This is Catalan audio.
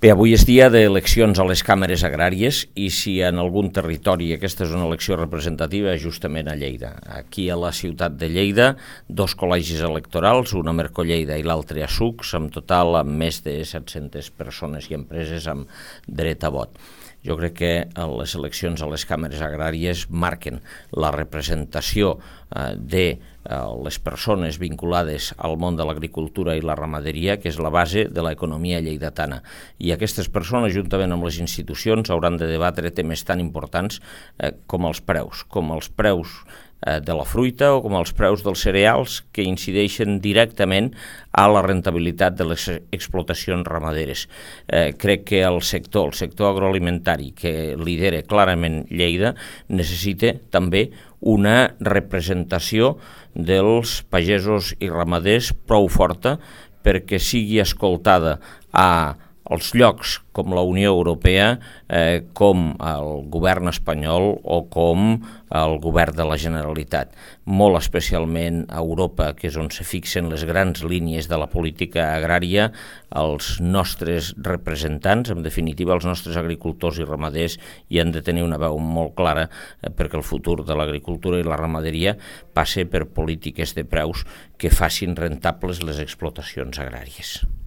Bé, avui és dia d'eleccions a les càmeres agràries i si en algun territori aquesta és una elecció representativa, justament a Lleida. Aquí a la ciutat de Lleida, dos col·legis electorals, un a Mercolleida i l'altre a Sucs, en total amb més de 700 persones i empreses amb dret a vot. Jo crec que les eleccions a les càmeres agràries marquen la representació de les persones vinculades al món de l'agricultura i la ramaderia, que és la base de l'economia lleidatana. I aquestes persones, juntament amb les institucions, hauran de debatre temes tan importants com els preus de la fruita o com els preus dels cereals, que incideixen directament a la rentabilitat de les explotacions ramaderes. Crec que el sector agroalimentari, que lidera clarament Lleida, necessita també una representació dels pagesos i ramaders prou forta perquè sigui escoltada als llocs com la Unió Europea, com el govern espanyol o com el govern de la Generalitat. Molt especialment a Europa, que és on se fixen les grans línies de la política agrària, els nostres representants, en definitiva els nostres agricultors i ramaders, hi han de tenir una veu molt clara perquè el futur de l'agricultura i la ramaderia passa per polítiques de preus que facin rentables les explotacions agràries.